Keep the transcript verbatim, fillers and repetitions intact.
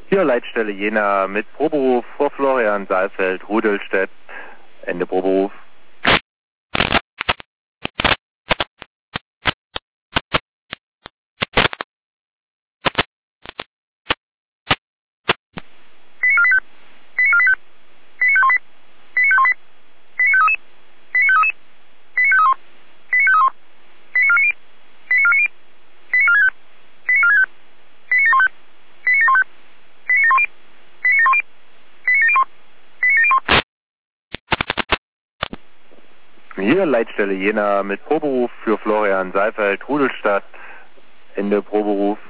Hier Leitstelle Jena mit Proberuf vor Florian Saalfeld, Rudolstedt, Ende Proberuf. Hier Leitstelle Jena mit Proberuf für Florian Saalfeld, Rudolstadt, Ende Proberuf.